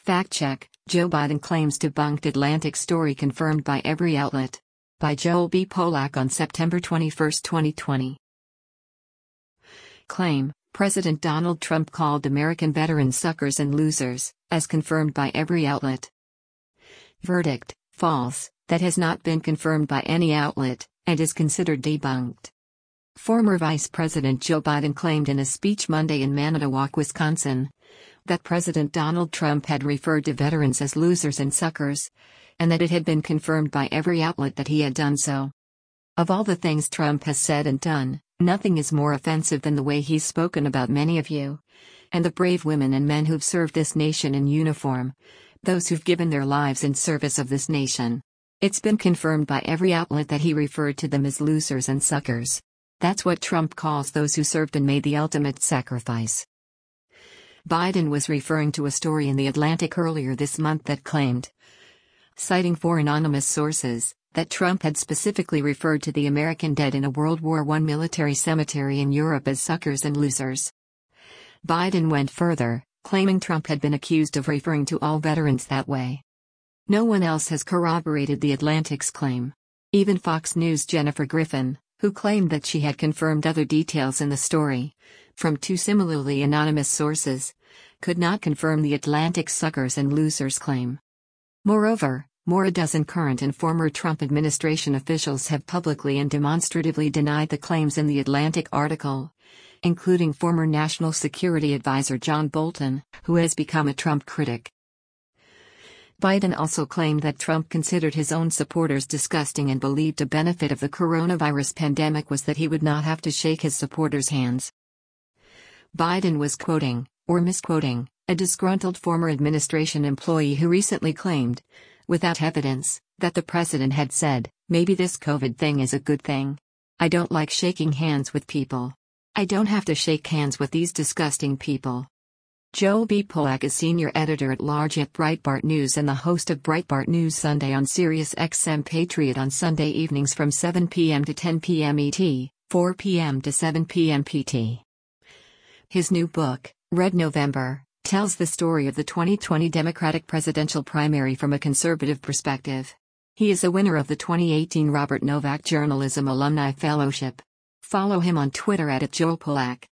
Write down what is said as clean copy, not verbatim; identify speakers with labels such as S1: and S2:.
S1: Fact check: Joe Biden claims debunked Atlantic story confirmed by every outlet. By Joel B. Polak on September 21, 2020. Claim: President Donald Trump called American veterans suckers and losers, as confirmed by every outlet. Verdict: false, that has not been confirmed by any outlet, and is considered debunked. Former Vice President Joe Biden claimed in a speech Monday in Manitowoc, Wisconsin, that President Donald Trump had referred to veterans as losers and suckers, and that it had been confirmed by every outlet that he had done so. Of all the things Trump has said and done, nothing is more offensive than the way he's spoken about many of you, and the brave women and men who've served this nation in uniform, those who've given their lives in service of this nation. It's been confirmed by every outlet that he referred to them as losers and suckers. That's what Trump calls those who served and made the ultimate sacrifice. Biden was referring to a story in The Atlantic earlier this month that claimed, citing 4 anonymous sources, that Trump had specifically referred to the American dead in a World War I military cemetery in Europe as suckers and losers. Biden went further, claiming Trump had been accused of referring to all veterans that way. No one else has corroborated The Atlantic's claim. Even Fox News' Jennifer Griffin, who claimed that she had confirmed other details in the story, from 2 similarly anonymous sources, could not confirm The Atlantic's suckers and losers claim. Moreover, more a dozen current and former Trump administration officials have publicly and demonstratively denied the claims in The Atlantic article, including former National Security Advisor John Bolton, who has become a Trump critic. Biden also claimed that Trump considered his own supporters disgusting and believed a benefit of the coronavirus pandemic was that he would not have to shake his supporters' hands. Biden was quoting, or misquoting, a disgruntled former administration employee who recently claimed, without evidence, that the president had said, "Maybe this COVID thing is a good thing. I don't like shaking hands with people. I don't have to shake hands with these disgusting people." Joel B. Polak is senior editor-at-large at Breitbart News and the host of Breitbart News Sunday on Sirius XM Patriot on Sunday evenings from 7 p.m. to 10 p.m. ET, 4 p.m. to 7 p.m. PT. His new book, Red November, tells the story of the 2020 Democratic presidential primary from a conservative perspective. He is a winner of the 2018 Robert Novak Journalism Alumni Fellowship. Follow him on Twitter @JoelPolak.